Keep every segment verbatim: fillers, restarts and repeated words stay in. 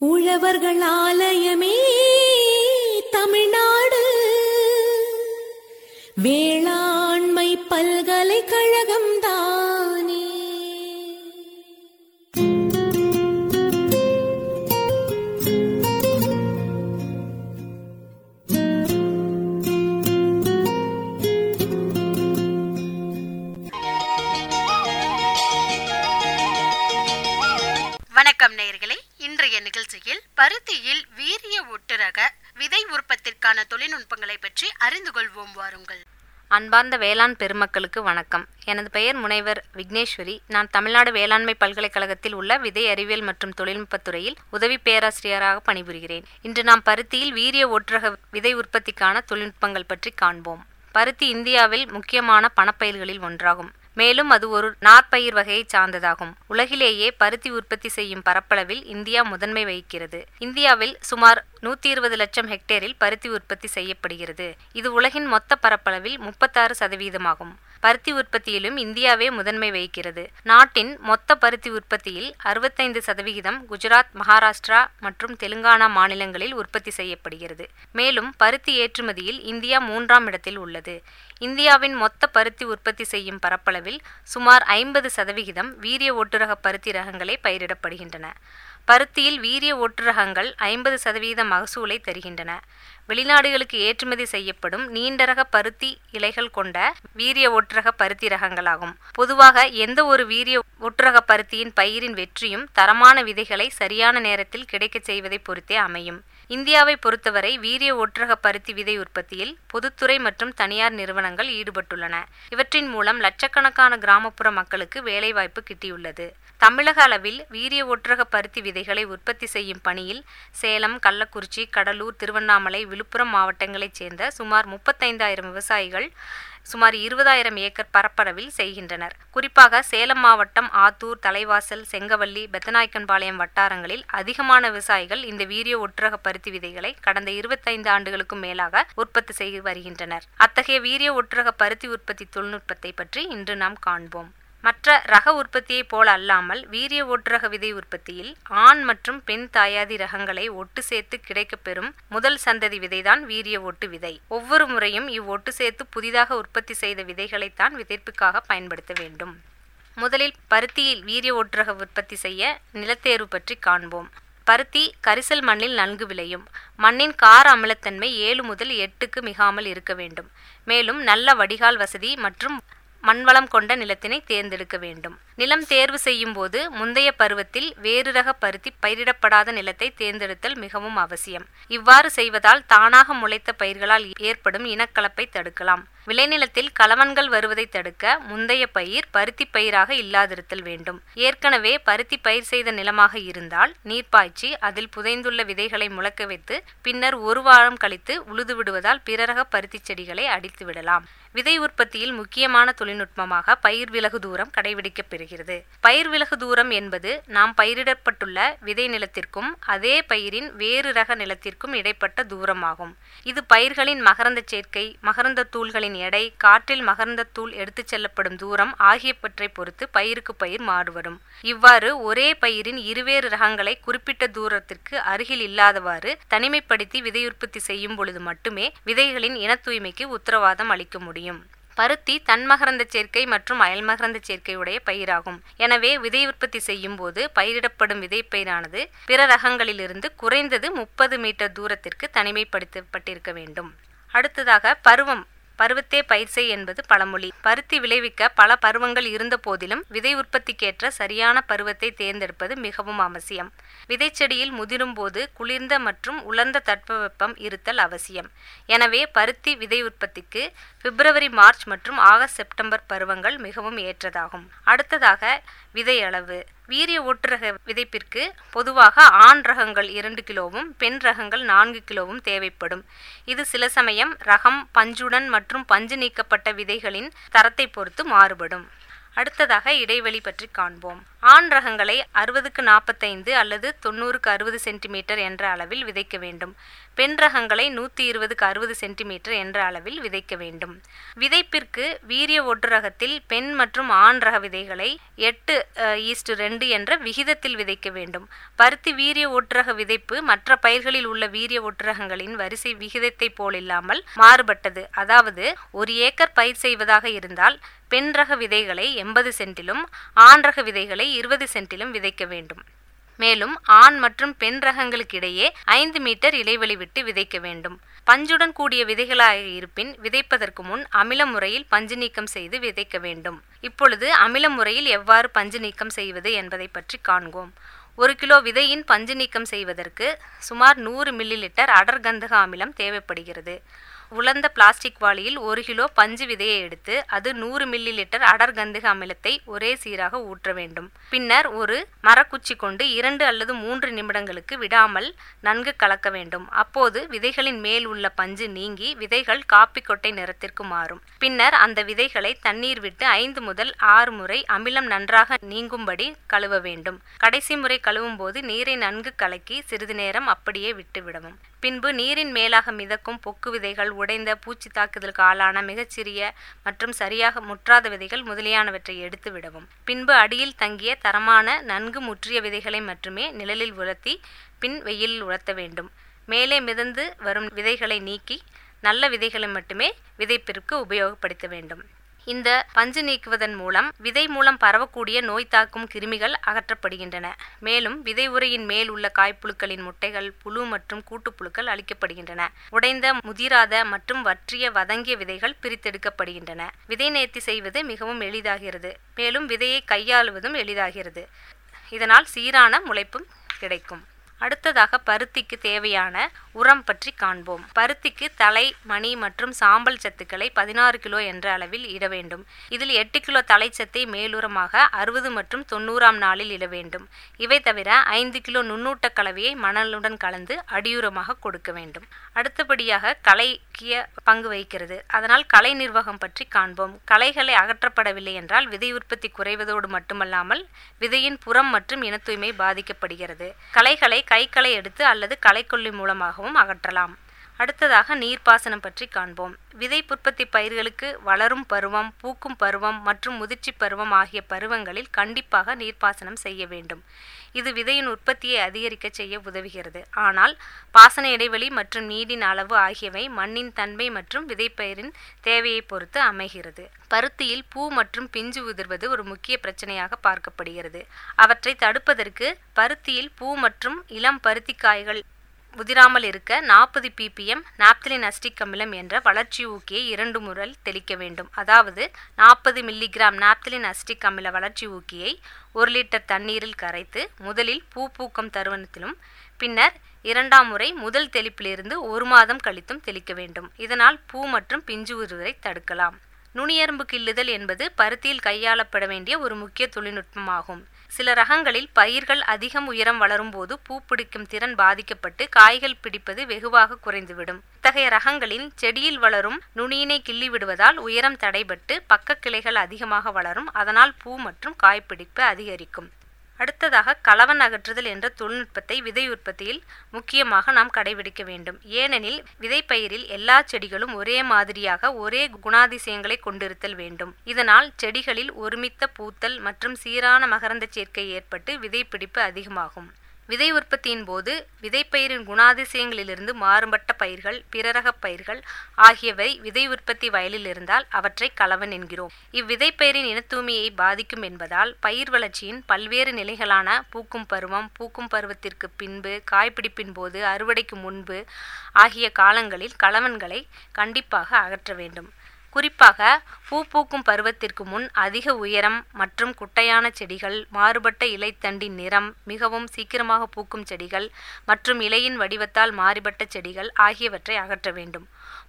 உழவர்கள் ஆலயமே தமிழ்நாடு வேளாண்மை பல்கலைக்கழகம் தானே. வணக்கம் நேயர்களே, இன்றைய நிகழ்ச்சியில் பருத்தியில் வீரிய ஒட்டுரக விதை உற்பத்திற்கான தொழில்நுட்பங்களை பற்றி அறிந்து கொள்வோம். வாருங்கள். அன்பார்ந்த வேளாண் பெருமக்களுக்கு வணக்கம். எனது பெயர் முனைவர் விக்னேஸ்வரி. நான் தமிழ்நாடு வேளாண்மை பல்கலைக்கழகத்தில் உள்ள விதை அறிவியல் மற்றும் தொழில்நுட்பத்துறையில் உதவி பேராசிரியராக பணிபுரிகிறேன். இன்று நாம் பருத்தியில் வீரிய ஒட்டுரக விதை உற்பத்திக்கான தொழில்நுட்பங்கள் பற்றி காண்போம். பருத்தி இந்தியாவில் முக்கியமான பணப்பயிர்களில் ஒன்றாகும். மேலும் அது ஒரு நாற்பயிர் வகையை சார்ந்ததாகும். உலகிலேயே பருத்தி உற்பத்தி செய்யும் பரப்பளவில் இந்தியா முதன்மை வகிக்கிறது. இந்தியாவில் சுமார் நூற்றி இருபது லட்சம் ஹெக்டேரில் பருத்தி உற்பத்தி செய்யப்படுகிறது. இது உலகின் மொத்த பரப்பளவில் முப்பத்தாறு சதவீதமாகும். பருத்தி உற்பத்தியிலும் இந்தியாவே முதன்மை வகிக்கிறது. நாட்டின் மொத்த பருத்தி உற்பத்தியில் அறுபத்தைந்து சதவிகிதம் குஜராத், மகாராஷ்டிரா மற்றும் தெலுங்கானா மாநிலங்களில் உற்பத்தி செய்யப்படுகிறது. மேலும் பருத்தி ஏற்றுமதியில் இந்தியா மூன்றாம் இடத்தில் உள்ளது. இந்தியாவின் மொத்த பருத்தி உற்பத்தி செய்யும் பரப்பளவில் சுமார் ஐம்பது சதவிகிதம் வீரிய ஒட்டுரக பருத்தி ரகங்களே பயிரிடப்படுகின்றன. பருத்தியில் வீரிய ஒட்டுரகங்கள் ஐம்பது சதவீத மகசூலை தருகின்றன. வெளிநாடுகளுக்கு ஏற்றுமதி செய்யப்படும் நீண்டரக பருத்தி இலைகள் கொண்ட வீரிய ஒட்டுரக பருத்தி ரகங்களாகும். பொதுவாக எந்த ஒரு வீரிய ஒட்டுரக பருத்தியின் பயிரின் வெற்றியும் தரமான விதைகளை சரியான நேரத்தில் கிடைக்கச் செய்வதை பொறுத்தே அமையும். இந்தியாவை பொறுத்தவரை வீரிய ஒட்டுரக பருத்தி விதை உற்பத்தியில் பொதுத்துறை மற்றும் தனியார் நிறுவனங்கள் ஈடுபட்டுள்ளன. இவற்றின் மூலம் லட்சக்கணக்கான கிராமப்புற மக்களுக்கு வேலைவாய்ப்பு கிட்டியுள்ளது. தமிழக அளவில் வீரிய ஒட்டுரக பருத்தி விதைகளை உற்பத்தி செய்யும் பணியில் சேலம், கள்ளக்குறிச்சி, கடலூர், திருவண்ணாமலை, விழுப்புரம் மாவட்டங்களைச் சேர்ந்த சுமார் முப்பத்தைந்தாயிரம் விவசாயிகள் சுமார் இருபதாயிரம் ஏக்கர் பரப்பளவில் செய்கின்றனர். குறிப்பாக சேலம் மாவட்டம் ஆத்தூர், தலைவாசல், செங்கவல்லி, பெத்தநாயக்கன்பாளையம் வட்டாரங்களில் அதிகமான விவசாயிகள் இந்த வீரிய ஒட்டுரக பருத்தி விதைகளை கடந்த இருபத்தைந்து ஆண்டுகளுக்கும் மேலாக உற்பத்தி செய்து வருகின்றனர். அத்தகைய வீரிய ஒட்டுரக பருத்தி உற்பத்தி தொழில்நுட்பத்தை பற்றி இன்று நாம் காண்போம். மற்ற ரக உற்பத்தியை போல அல்லாமல் வீரிய ஒட்டுரக விதை உற்பத்தியில் ஆண் மற்றும் பெண் தாயாதி ரகங்களை ஒட்டு சேர்த்து கிடைக்கப்பெறும் முதல் சந்ததி விதைதான் வீரிய ஒட்டு விதை. ஒவ்வொரு முறையும் இவ்வொட்டு சேர்த்து புதிதாக உற்பத்தி செய்த விதைகளைத்தான் விதைப்புக்காக பயன்படுத்த வேண்டும். முதலில் பருத்தியில் வீரிய ஒட்டுரக உற்பத்தி செய்ய நிலத்தேர்வு பற்றி காண்போம். பருத்தி கரிசல் மண்ணில் நன்கு விளையும். மண்ணின் கார அமிலத்தன்மை ஏழு முதல் எட்டுக்கு மிகாமல் இருக்க வேண்டும். மேலும் நல்ல வடிகால் வசதி மற்றும் மண்வளம் கொண்ட நிலத்தினை தேர்ந்தெடுக்க வேண்டும். நிலம் தேர்வு செய்யும் போது முந்தைய பருவத்தில் வேறு ரக பருத்தி பயிரிடப்படாத நிலத்தை தேர்ந்தெடுத்தல் மிகவும் அவசியம். இவ்வாறு செய்வதால் தானாக முளைத்த பயிர்களால் ஏற்படும் இனக்கலப்பை தடுக்கலாம். விளைநிலத்தில் களவன்கள் வருவதை தடுக்க முந்தைய பயிர் பருத்தி பயிராக இல்லாதிருத்தல் வேண்டும். ஏற்கனவே பருத்தி பயிர் செய்த நிலமாக இருந்தால் நீர் பாய்ச்சி அதில் புதைந்துள்ள விதைகளை முளைக்க வைத்து பின்னர் ஒரு வாரம் கழித்து உழுது விடுவதால் பிறரக பருத்தி செடிகளை அடித்து விடலாம். விதை உற்பத்தியில் முக்கியமான தொழில்நுட்பமாக பயிர் விலகு தூரம் கடைபிடிக்கப்படுகிறது. பயிர் விலகு தூரம் என்பது நாம் பயிரிடப்பட்டுள்ள விதை நிலத்திற்கும் அதே பயிரின் வேறு ரக நிலத்திற்கும் இடைப்பட்ட தூரமாகும். இது பயிர்களின் மகரந்த சேர்க்கை, மகரந்த தூள்களின் எடை, காற்றில் மகரந்த தூள் எடுத்துச் செல்லப்படும் தூரம் ஆகியவற்றை பொறுத்து பயிருக்கு பயிர் மாறுபடும். இவ்வாறு ஒரே பயிரின் இருவேறு ரகங்களை குறிப்பிட்ட தூரத்திற்கு அருகில் இல்லாதவாறு தனிமைப்படுத்தி விதை உற்பத்தி செய்யும் பொழுது மட்டுமே விதைகளின் இன தூய்மைக்கு உத்தரவாதம் அளிக்க முடியும். பருத்தி தன்மகரந்த சேர்க்கை மற்றும் அயல்மகரந்த சேர்க்கையுடைய பயிராகும். எனவே விதை உற்பத்தி செய்யும் போது பயிரிடப்படும் விதை பயிரானது பிற ரகங்களிலிருந்து குறைந்தது முப்பது மீட்டர் தூரத்திற்கு தனிமைப்படுத்தப்பட்டிருக்க வேண்டும். அடுத்ததாக பருவம். பருவத்தே பயிர் செய் என்பது பழமொழி. பருத்தி விளைவிக்க பல பருவங்கள் இருந்த போதிலும் விதை உற்பத்திக்கேற்ற சரியான பருவத்தை தேர்ந்தெடுப்பது மிகவும் அவசியம். விதைச்செடியில் முதிரும் போது குளிர்ந்த மற்றும் உலர்ந்த தட்பவெப்பம் இருத்தல் அவசியம். எனவே பருத்தி விதை உற்பத்திக்கு பிப்ரவரி, மார்ச் மற்றும் ஆகஸ்ட், செப்டம்பர் பருவங்கள் மிகவும் ஏற்றதாகும். அடுத்ததாக விதை அளவு. வீரிய ஒட்டுரக விதைப்பிற்கு பொதுவாக ஆண் ரகங்கள் இரண்டு கிலோவும் பெண் ரகங்கள் நான்கு கிலோவும் தேவைப்படும். இது சில சமயம் ரகம், பஞ்சுடன் மற்றும் பஞ்சு நீக்கப்பட்ட விதைகளின் தரத்தை பொறுத்து மாறுபடும். அடுத்ததாக இடைவெளி பற்றி காண்போம். ஆண் ரகங்களை அறுபதுக்கு நாற்பத்தைந்து அல்லது தொண்ணூறுக்கு அறுபது சென்டிமீட்டர் என்ற அளவில் விதைக்க வேண்டும். பெண் ரகங்களை நூற்றி இருபதுக்கு அறுபது சென்டிமீட்டர் என்ற அளவில் விதைக்க வேண்டும். விதைப்பிற்கு வீரிய ஒட்டு ரகத்தில் பெண் மற்றும் ஆண் ரக விதைகளை எட்டு ஈஸ்டு ரெண்டு என்ற விகிதத்தில் விதைக்க வேண்டும். பருத்தி வீரிய ஒட்டுரக விதைப்பு மற்ற பயிர்களில் உள்ள வீரிய ஒட்டுரகங்களின் வரிசை விகிதத்தை போலில்லாமல் மாறுபட்டது. அதாவது ஒரு ஏக்கர் பயிர் செய்வதாக இருந்தால் பெண் ரக விதைகளை எண்பது சென்டிலும் ஆண் ரக விதைகளை இருபது சென்டிலும் விதைக்க வேண்டும். மேலும் ஆண் மற்றும் பெண் ரகங்களுக்கு இடையே ஐந்து மீட்டர் இடைவெளி விட்டு விதைக்க வேண்டும். பஞ்சுடன் கூடிய விதைகளாக இருப்பின் விதைப்பதற்கு முன் அமில முறையில் பஞ்சு நீக்கம் செய்து விதைக்க வேண்டும். இப்பொழுது அமில முறையில் எவ்வாறு பஞ்சு நீக்கம் செய்வது என்பதை பற்றி காண்போம். ஒரு கிலோ விதையின் பஞ்சு நீக்கம் செய்வதற்கு சுமார் நூறு மில்லி லிட்டர் அடர் கந்தக அமிலம் தேவைப்படுகிறது. உலர்ந்த பிளாஸ்டிக் வாளியில் ஒரு கிலோ பஞ்சு விதையை எடுத்து அது நூறு மில்லி லிட்டர் அடர் கந்தக அமிலத்தை ஒரே சீராக ஊற்ற வேண்டும். பின்னர் ஒரு மரக்குச்சி கொண்டு இரண்டு அல்லது மூன்று நிமிடங்களுக்கு விடாமல் நன்கு கலக்க வேண்டும். அப்போது விதைகளின் மேல் உள்ள பஞ்சு நீங்கி விதைகள் காப்பி கொட்டை நிறத்திற்கு மாறும். பின்னர் அந்த விதைகளை தண்ணீர் விட்டு ஐந்து முதல் ஆறு முறை அமிலம் நன்றாக நீங்கும்படி கழுவ வேண்டும். கடைசி முறை கழுவும் போது நீரை நன்கு கலக்கி சிறிது நேரம் அப்படியே விட்டு விடவும். பின்பு நீரின் மேலாக மிதக்கும் பொக்கு விதைகள், உடைந்த பூச்சி தாக்குதலுக்கு ஆளான மிகச்சிறிய மற்றும் சரியாக முற்றாத விதைகள் முதலியானவற்றை எடுத்து விடவும். பின்பு அடியில் தங்கிய தரமான நன்கு முற்றிய விதைகளை மட்டுமே நிழலில் உலர்த்தி பின் வெயிலில் உலர்த்த வேண்டும். மேலே மிதந்து வரும் விதைகளை நீக்கி நல்ல விதைகளை மட்டுமே விதைப்பிற்கு உபயோகப்படுத்த வேண்டும். இந்த பஞ்சு நீக்குவதன் மூலம் விதை மூலம் பரவக்கூடிய நோய் தாக்கும் கிருமிகள் அகற்றப்படுகின்றன. மேலும் விதை உரையின் மேல் உள்ள காய்ப்புழுக்களின் முட்டைகள், புழு மற்றும் கூட்டுப்புழுக்கள் அழிக்கப்படுகின்றன. உடைந்த, முதிராத மற்றும் வற்றிய வதங்கிய விதைகள் பிரித்தெடுக்கப்படுகின்றன. விதை நேர்த்தி செய்வது மிகவும் எளிதாகிறது. மேலும் விதையை கையாளுவதும் எளிதாகிறது. இதனால் சீரான முளைப்பும் கிடைக்கும். அடுத்ததாக பருத்திக்கு தேவையான உரம் பற்றி காண்போம். பருத்திக்கு தலை, மணி மற்றும் சாம்பல் சத்துக்களை பதினாறு கிலோ என்ற அளவில் இட வேண்டும். இதில் எட்டு கிலோ தலைச்சத்தை மேலுரமாக அறுபது மற்றும் தொண்ணூறாம் நாளில் இட வேண்டும். இவை தவிர ஐந்து கிலோ நுண்ணூட்ட கலவையை மணலுடன் கலந்து அடியுரமாக கொடுக்க வேண்டும். அடுத்தபடியாக களைக்கிய பங்கு வகிக்கிறது. அதனால் களை நிர்வாகம் பற்றி காண்போம். களைகளை அகற்றப்படவில்லை என்றால் விதை உற்பத்தி குறைவதோடு மட்டுமல்லாமல் விதையின் புறம் மற்றும் இன தூய்மை பாதிக்கப்படுகிறது. களைகளை கைகளை எடுத்து அல்லது களைக்கொல்லி மூலமாகவும் அகற்றலாம். அடுத்ததாக நீர்ப்பாசனம் பற்றி காண்போம். விதை உற்பத்தி பயிர்களுக்கு வளரும் பருவம், பூக்கும் பருவம் மற்றும் முதிர்ச்சி பருவம் ஆகிய பருவங்களில் கண்டிப்பாக நீர்ப்பாசனம் செய்ய வேண்டும். இது விதையின் உற்பத்தியை அதிகரிக்க செய்ய உதவுகிறது. ஆனால் பாசன இடைவெளி மற்றும் நீரின் அளவு ஆகியவை மண்ணின் தன்மை மற்றும் விதைப்பயிரின் தேவையை பொறுத்து அமைகிறது. பருத்தியில் பூ மற்றும் பிஞ்சு உதிர்வது ஒரு முக்கிய பிரச்சனையாக பார்க்கப்படுகிறது. அவற்றை தடுப்பதற்கு பருத்தியில் பூ மற்றும் இளம் பருத்தி காய்கள் உதிராமல் இருக்க நாற்பது பிபிஎம் நாப்தலின் அஸ்டிக் அமிலம் என்ற வளர்ச்சி ஊக்கியை இரண்டு முறை தெளிக்க வேண்டும். அதாவது நாற்பது மில்லிகிராம் நாப்தலின் அஸ்டிக் அமில வளர்ச்சி ஊக்கியை ஒரு லிட்டர் தண்ணீரில் கரைத்து முதலில் பூ பூக்கம் தருணத்திலும் பின்னர் இரண்டாம் முறை முதல் தெளிப்பிலிருந்து ஒரு மாதம் கழித்தும் தெளிக்க வேண்டும். இதனால் பூ மற்றும் பிஞ்சு உதிர்வதை தடுக்கலாம். நுனியெறும்பு கிள்ளுதல் என்பது பருத்தியில் கையாளப்பட வேண்டிய ஒரு முக்கிய தொழில்நுட்பமாகும். சில ரகங்களில் பயிர்கள் அதிகம் உயரம் வளரும் போது பூ பிடிக்கும் திறன் பாதிக்கப்பட்டு காய்கள் பிடிப்பது வெகுவாக குறைந்துவிடும். இத்தகைய ரகங்களில் செடியில் வளரும் நுனியினை கிள்ளி விடுவதால் உயரம் தடைபட்டு பக்க கிளைகள் அதிகமாக வளரும். அதனால் பூ மற்றும் காய்பிடிப்பு அதிகரிக்கும். அடுத்ததாக கலவன் அகற்றுதல் என்ற தொழில்நுட்பத்தை விதை உற்பத்தியில் முக்கியமாக நாம் கடைபிடிக்க வேண்டும். ஏனெனில் விதைப்பயிரில் எல்லா செடிகளும் ஒரே மாதிரியாக ஒரே குணாதிசயங்களை கொண்டிருத்தல் வேண்டும். இதனால் செடிகளில் ஒருமித்த பூத்தல் மற்றும் சீரான மகரந்த சேர்க்கை ஏற்பட்டு விதைப்பிடிப்பு அதிகமாகும். விதை உற்பத்தியின் போது விதைப்பயிரின் குணாதிசயங்களிலிருந்து மாறுபட்ட பயிர்கள், பிறரக பயிர்கள் ஆகியவை விதை உற்பத்தி வயலில் இருந்தால் அவற்றை கலவன் என்கிறோம். இவ்விதைப்பயிரின் இனத்தூய்மையை பாதிக்கும் என்பதால் பயிர் வளர்ச்சியின் பல்வேறு நிலைகளான பூக்கும் பருவம், பூக்கும் பருவத்திற்கு பின்பு, காய்பிடிப்பின் போது, அறுவடைக்கு முன்பு ஆகிய காலங்களில் கலவன்களை கண்டிப்பாக அகற்ற வேண்டும். குறிப்பாக பூ பூக்கும் பருவத்திற்கு முன் அதிக உயரம் மற்றும் குட்டையான செடிகள், மாறுபட்ட இலைத்தண்டின் நிறம், மிகவும் சீக்கிரமாக பூக்கும் செடிகள் மற்றும் இலையின் வடிவத்தால் மாறுபட்ட செடிகள் ஆகியவற்றை அகற்ற வேண்டும்.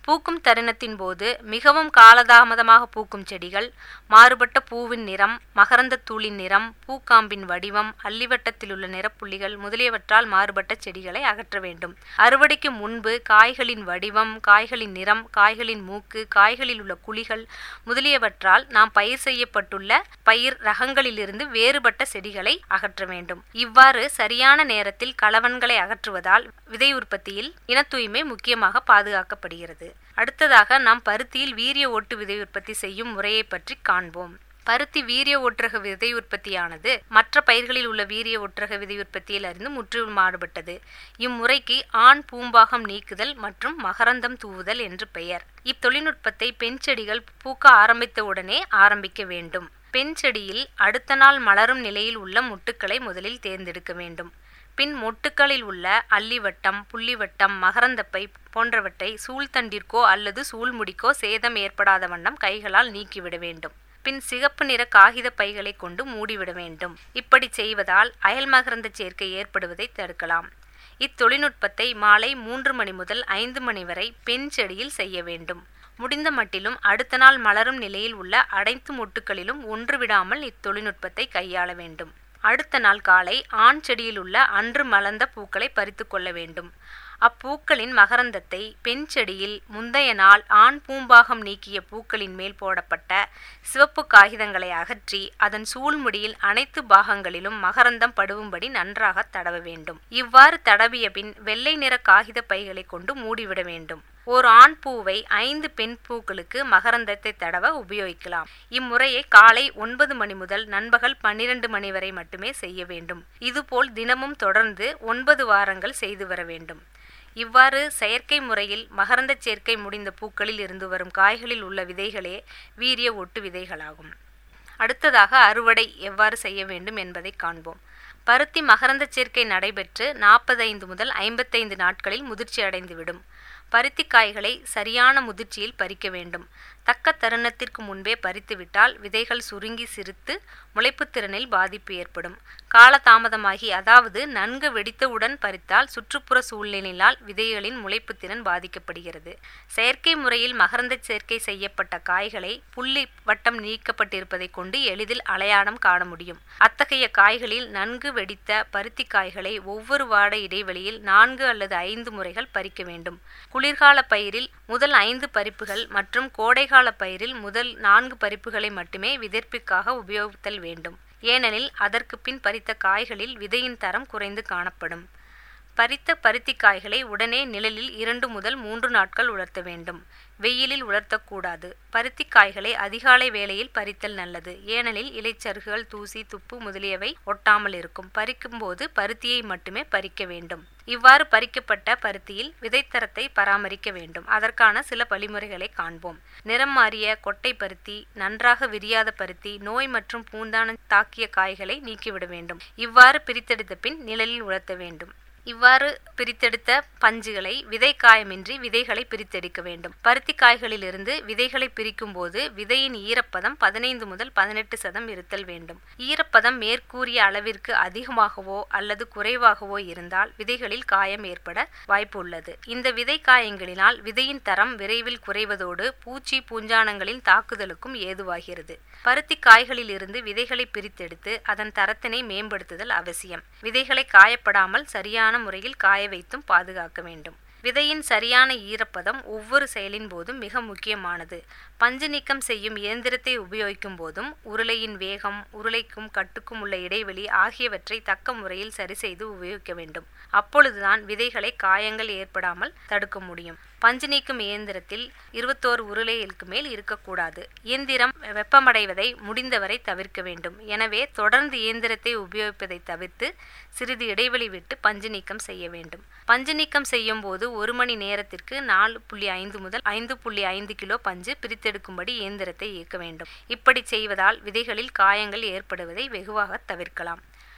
பூக்கும் தருணத்தின் போது மிகவும் காலதாமதமாக பூக்கும் செடிகள், மாறுபட்ட பூவின் நிறம், மகரந்த தூளின் நிறம், பூக்காம்பின் வடிவம், அல்லிவட்டத்திலுள்ள நிறப்புள்ளிகள் முதலியவற்றால் மாறுபட்ட செடிகளை அகற்ற வேண்டும். அறுவடைக்கு முன்பு காய்களின் வடிவம், காய்களின் நிறம், காய்களின் மூக்கு, காய்களில் உள்ள குழிகள் முதலியவற்றால் நாம் பயிர் செய்யப்பட்டுள்ள பயிர் ரகங்களிலிருந்து வேறுபட்ட செடிகளை அகற்ற வேண்டும். இவ்வாறு சரியான நேரத்தில் களவன்களை அகற்றுவதால் விதை உற்பத்தியில் இன தூய்மை முக்கியமாக பாதுகாக்கப்படுகிறது. அடுத்ததாக நாம் பருத்தியில் வீரிய ஓட்டு விதை உற்பத்தி செய்யும் முறையை பற்றி காண்போம். பருத்தி வீரிய ஒற்றக விதை உற்பத்தியானது மற்ற பயிர்களில் உள்ள வீரிய ஒற்றக விதை உற்பத்தியில் இருந்து முற்றிலும் மாறுபட்டது. இம்முறைக்கு ஆண் பூம்பாகம் நீக்குதல் மற்றும் மகரந்தம் தூவுதல் என்று பெயர். இத்தொழில்நுட்பத்தை பெண் செடிகள் பூக்க ஆரம்பித்த உடனே ஆரம்பிக்க வேண்டும். பெண் செடியில் அடுத்த நாள் மலரும் நிலையில் உள்ள மொட்டுக்களை முதலில் தேர்ந்தெடுக்க வேண்டும். பின் மொட்டுக்களில் உள்ள அல்லிவட்டம், புள்ளிவட்டம், மகரந்தப்பை போன்றவற்றை சூழ்தண்டிற்கோ அல்லது சூழ்முடிக்கோ சேதம் ஏற்படாத வண்ணம் கைகளால் நீக்கிவிட வேண்டும். பின் சிகப்பு நிற காகித பைகளை கொண்டு மூடிவிட வேண்டும். இப்படி செய்வதால் அயல் மகரந்த சேர்க்கை ஏற்படுவதை தடுக்கலாம். இத்தொழில்நுட்பத்தை மாலை மூன்று மணி முதல் ஐந்து மணி வரை பெண் செடியில் செய்ய வேண்டும். முடிந்த மட்டிலும் அடுத்த நாள் மலரும் நிலையில் உள்ள அனைத்து மொட்டுக்களிலும் ஒன்று விடாமல் இத்தொழில்நுட்பத்தை கையாள வேண்டும். அடுத்த நாள் காலை ஆண் செடியில் உள்ள அன்று மலர்ந்த பூக்களை பறித்து கொள்ள வேண்டும். அப்பூக்களின் மகரந்தத்தை பெண் செடியில் முந்தைய நாள் ஆண் பூம்பாகம் நீக்கிய பூக்களின் மேல் போடப்பட்ட சிவப்பு காகிதங்களை அகற்றி அதன் சூழ்முடியில் அனைத்து பாகங்களிலும் மகரந்தம் படுவும்படி நன்றாக தடவ வேண்டும். இவ்வாறு தடவிய பின் வெள்ளை நிற காகித பைகளை கொண்டு மூடிவிட வேண்டும். ஓர் ஆண் பூவை ஐந்து பெண் பூக்களுக்கு மகரந்தத்தை தடவ உபயோகிக்கலாம். இம்முறையை காலை ஒன்பது மணி முதல் நண்பகல் பன்னிரண்டு மணி வரை மட்டுமே செய்ய வேண்டும். இதுபோல் தினமும் தொடர்ந்து ஒன்பது வாரங்கள் செய்து வர வேண்டும். இவ்வாறு செயற்கை முறையில் மகரந்த சேர்க்கை முடிந்த பூக்களில் இருந்து வரும் காய்களில் உள்ள விதைகளே வீரிய ஒட்டு விதைகளாகும். அடுத்ததாக அறுவடை எவ்வாறு செய்ய வேண்டும் என்பதை காண்போம். பருத்தி மகரந்த சேர்க்கை நடைபெற்று நாற்பத்தைந்து முதல் ஐம்பத்தைந்து நாட்களில் முதிர்ச்சி அடைந்துவிடும். பருத்தி காய்களை சரியான முதிர்ச்சியில் பறிக்க வேண்டும். தக்க தருணத்திற்கு முன்பே பறித்துவிட்டால் விதைகள் சுருங்கி சிறுத்து முளைப்புத்திறனில் பாதிப்பு ஏற்படும். காலதாமதமாகி அதாவது நன்கு வெடித்தவுடன் பறித்தால் சுற்றுப்புற சூழ்நிலையால் விதைகளின் முளைப்புத்திறன் பாதிக்கப்படுகிறது. செயற்கை முறையில் மகரந்த சேர்க்கை செய்யப்பட்ட காய்களை புள்ளி வட்டம் நீக்கப்பட்டிருப்பதை கொண்டு எளிதில் அடையாளம் காண முடியும். அத்தகைய காய்களில் நன்கு வெடித்த பருத்தி காய்களை ஒவ்வொரு வார இடைவெளியில் நான்கு அல்லது ஐந்து முறைகள் பறிக்க வேண்டும். குளிர்கால பயிரில் முதல் ஐந்து பறிப்புகள் மற்றும் கோடைகால பயிரில் முதல் நான்கு பறிப்புகளை மட்டுமே விதைப்பிற்காக உபயோகித்தல் வேண்டும். ஏனெனில் அதற்கு பின் பறித்த காய்களில் விதையின் தரம் குறைந்து காணப்படும். பறித்த பருத்தி காய்களை உடனே நிழலில் இரண்டு முதல் மூன்று நாட்கள் உலர்த்த வேண்டும். வெயிலில் உலர்த்தக்கூடாது. பருத்தி காய்களை அதிகாலை வேளையில் பறித்தல் நல்லது. ஏனெனில் இலைச்சறுகுகள், தூசி, துப்பு முதலியவை ஒட்டாமல் இருக்கும். பறிக்கும் போது பருத்தியை மட்டுமே பறிக்க வேண்டும். இவ்வாறு பறிக்கப்பட்ட பருத்தியில் விதைத்தரத்தை பராமரிக்க வேண்டும். அதற்கான சில வழிமுறைகளை காண்போம். நிறம் மாறிய கொட்டை பருத்தி, நன்றாக விரியாத பருத்தி, நோய் மற்றும் பூந்தான தாக்கிய காய்களை நீக்கிவிட வேண்டும். இவ்வாறு பிரித்தெடுத்த பின் நிழலில் உலர்த்த வேண்டும். இவ்வாறு பிரித்தெடுத்த பஞ்சுகளை விதை காயமின்றி விதைகளை பிரித்தெடுக்க வேண்டும். பருத்தி காய்களிலிருந்து விதைகளை பிரிக்கும் போது விதையின் ஈரப்பதம் பதினைந்து முதல் பதினெட்டு சதம் இருத்தல் வேண்டும். ஈரப்பதம் மேற்கூறிய அளவிற்கு அதிகமாகவோ அல்லது குறைவாகவோ இருந்தால் விதைகளில் காயம் ஏற்பட வாய்ப்பு உள்ளது. இந்த விதை காயங்களினால் விதையின் தரம் விரைவில் குறைவதோடு பூச்சி பூஞ்சானங்களின் தாக்குதலுக்கும் ஏதுவாகிறது. பருத்தி காய்களில் இருந்து விதைகளை பிரித்தெடுத்து அதன் தரத்தினை மேம்படுத்துதல் அவசியம். விதைகளை காயப்படாமல் சரியான முறையில் காய வைத்தும் பாதுகாக்க வேண்டும். விதையின் சரியான ஈரப்பதம் ஒவ்வொரு செயலின் போதும் மிக முக்கியமானது. பஞ்சு நீக்கம் செய்யும் இயந்திரத்தை உபயோகிக்கும் போதும் உருளையின் வேகம், உருளைக்கும் கட்டுக்கும் உள்ள இடைவெளி ஆகியவற்றை தக்க முறையில் சரி செய்து உபயோகிக்க வேண்டும். அப்பொழுதுதான் விதைகளை காயங்கள் ஏற்படாமல் தடுக்க முடியும். பஞ்சு நீக்கும் இயந்திரத்தில் இருபத்தோரு உருளைகளுக்கு மேல் இருக்கக்கூடாது. இயந்திரம் வெப்பமடைவதை முடிந்தவரை தவிர்க்க வேண்டும். எனவே தொடர்ந்து இயந்திரத்தை உபயோகிப்பதை தவிர்த்து சிறிது இடைவெளி விட்டு பஞ்சு நீக்கம் செய்ய வேண்டும். பஞ்சு நீக்கம் செய்யும் போது ஒரு மணி நேரத்திற்கு நாலு புள்ளி ஐந்து முதல் ஐந்து புள்ளி ஐந்து கிலோ பஞ்சு பிரித்தெடுக்கும்படி இயந்திரத்தை இயக்க வேண்டும். இப்படி செய்வதால் விதைகளில் காயங்கள் ஏற்படுவதை வெகுவாக தவிர்க்கலாம்.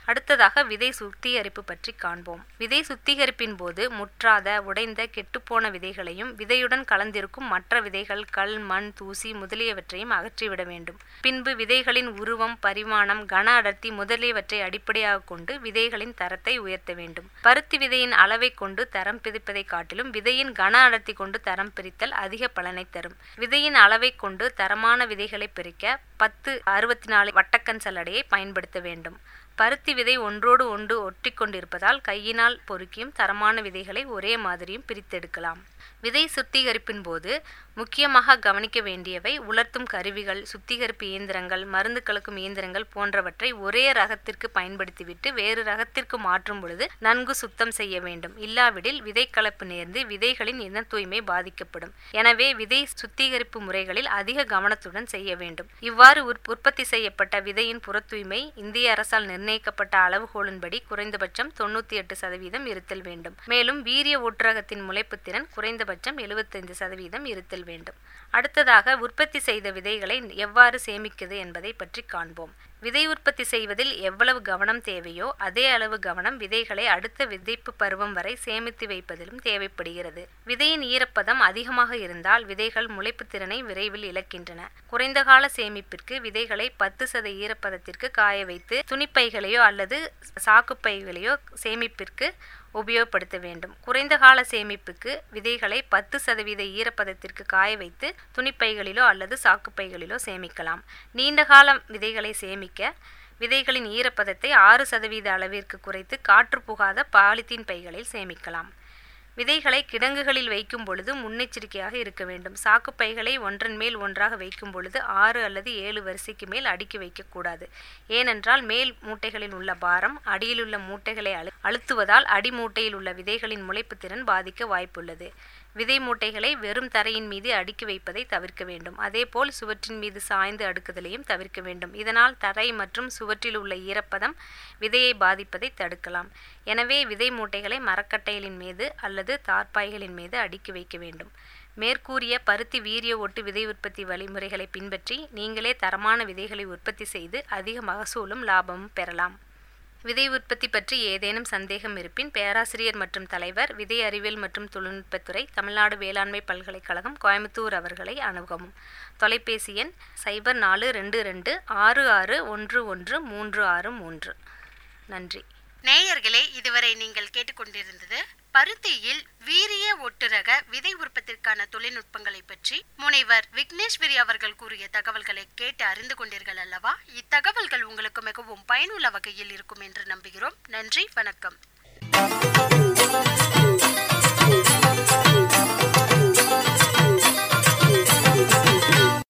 அடுத்ததாக விதை சுத்திகரிப்பு பற்றி காண்போம். விதை சுத்திகரிப்பின் போது முற்றாத, உடைந்த, கெட்டுப்போன விதைகளையும் விதையுடன் கலந்திருக்கும் மற்ற விதைகள், கல், மண், தூசி முதலியவற்றையும் அகற்றிவிட வேண்டும். பின்பு விதைகளின் உருவம், பரிமாணம், கன அடர்த்தி முதலியவற்றை அடிப்படையாக கொண்டு விதைகளின் தரத்தை உயர்த்த வேண்டும். பருத்தி விதையின் அளவை கொண்டு தரம் பிரிப்பதை காட்டிலும் விதையின் கன அடர்த்தி கொண்டு தரம் பிரித்தல் அதிக பலனை தரும். விதையின் அளவை கொண்டு தரமான விதைகளை பிரிக்க பத்து அறுபத்தி நாலு வட்டக்கன் சல்லடையை பயன்படுத்த வேண்டும். பருத்தி விதை ஒன்றோடு ஒன்று ஒட்டி கொண்டிருப்பதால் கையினால் பொறுக்கியும் தரமான விதைகளை ஒரே மாதிரியும் பிரித்தெடுக்கலாம். விதை சுத்திகரிப்பின் போது முக்கியமாக கவனிக்க வேண்டியவை உலர்த்தும் கருவிகள், சுத்திகரிப்பு இயந்திரங்கள், மருந்து கலக்கும் இயந்திரங்கள் போன்றவற்றை ஒரே ரகத்திற்கு பயன்படுத்திவிட்டு வேறு ரகத்திற்கு மாற்றும் பொழுது நன்கு சுத்தம் செய்ய வேண்டும். இல்லாவிடில் விதை கலப்பு நேர்ந்து விதைகளின் இன தூய்மை பாதிக்கப்படும். எனவே விதை சுத்திகரிப்பு முறைகளில் அதிக கவனத்துடன் செய்ய வேண்டும். இவ்வாறு உற்பத்தி செய்யப்பட்ட விதையின் புற தூய்மை இந்திய அரசால் நிர்ணயிக்கப்பட்ட அளவுகோலின்படி குறைந்தபட்சம் தொண்ணூத்தி எட்டு சதவீதம் இருத்தல் வேண்டும். மேலும் வீரிய ஊற்றகத்தின் முளைப்பு திறன் குறைந்தபட்சம் எழுபத்தைந்து சதவீதம் இருத்தல் வேண்டும். அடுத்ததாக உற்பத்தி செய்த விதைகளை எவ்வாறு சேமிக்கிறது என்பதை பற்றி காண்போம். விதை உற்பத்தி செய்வதில் எவ்வளவு கவனம் தேவையோ அதே அளவு கவனம் விதைகளை அடுத்த விதைப்பு பருவம் வரை சேமித்து வைப்பதிலும் தேவைப்படுகிறது. விதையின் ஈரப்பதம் அதிகமாக இருந்தால் விதைகள் முளைப்பு திறனை விரைவில் இழக்கின்றன. குறைந்த கால சேமிப்பிற்கு விதைகளை பத்து சத ஈரப்பதத்திற்கு காய வைத்து துணிப்பைகளையோ அல்லது சாக்குப்பைகளையோ சேமிப்பிற்கு உபயோகப்படுத்த வேண்டும். குறைந்த கால சேமிப்புக்கு விதைகளை பத்து சதவீத ஈரப்பதத்திற்கு காய வைத்து துணிப்பைகளிலோ அல்லது சாக்குப்பைகளிலோ சேமிக்கலாம். நீண்ட கால விதைகளை சேமிக்க விதைகளின் ஈரப்பதத்தை ஆறு சதவீத அளவிற்கு குறைத்து காற்று புகாத பாலித்தீன் பைகளில் சேமிக்கலாம். விதைகளை கிடங்குகளில் வைக்கும் பொழுது முன்னெச்சரிக்கையாக இருக்க வேண்டும். சாக்குப்பைகளை ஒன்றன் மேல் ஒன்றாக வைக்கும் பொழுது ஆறு அல்லது ஏழு வரிசைக்கு மேல் அடுக்கி வைக்கக்கூடாது. ஏனென்றால் மேல் மூட்டைகளில் உள்ள பாரம் அடியிலுள்ள மூட்டைகளை அழு அழுத்துவதால் அடி மூட்டையில் உள்ள விதைகளின் முளைப்பு திறன் பாதிக்க வாய்ப்புள்ளது. விதை மூட்டைகளை வெறும் தரையின் மீது அடுக்கி வைப்பதை தவிர்க்க வேண்டும். அதேபோல் சுவற்றின் மீது சாய்ந்து அடுக்குதலையும் தவிர்க்க வேண்டும். இதனால் தரை மற்றும் சுவற்றில் உள்ள ஈரப்பதம் விதையை பாதிப்பதை தடுக்கலாம். எனவே விதை மூட்டைகளை மரக்கட்டைகளின் மீது அல்லது தார்ப்பாய்களின் மீது அடுக்கி வைக்க வேண்டும். மேற்கூறிய பருத்தி வீரிய ஒட்டு விதை உற்பத்தி வழிமுறைகளை பின்பற்றி நீங்களே தரமான விதைகளை உற்பத்தி செய்து அதிக மகசூலும் லாபமும் பெறலாம். விதை உற்பத்தி பற்றி ஏதேனும் சந்தேகம் இருப்பின் பேராசிரியர் மற்றும் தலைவர், விதை அறிவியல் மற்றும் தொழில்நுட்பத்துறை, தமிழ்நாடு வேளாண்மை பல்கலைக்கழகம், கோயம்புத்தூர் அவர்களை அணுகவும். தொலைபேசி எண் சைபர் நாலு ரெண்டு ரெண்டு ஆறு ஆறு ஒன்று ஒன்று மூன்று ஆறு மூன்று. நன்றி. நேயர்களே, இதுவரை நீங்கள் கேட்டுக்கொண்டிருந்தது பருத்தியில் வீரிய ஒட்டுரக விதை உற்பத்திற்கான தொழில்நுட்பங்களை பற்றி முனைவர் விக்னேஸ்வரி அவர்கள் கூறிய தகவல்களை கேட்டு அறிந்து கொண்டீர்கள் அல்லவா? இத்தகவல்கள் உங்களுக்கு மிகவும் பயனுள்ள வகையில் இருக்கும் என்று நம்புகிறோம். நன்றி, வணக்கம்.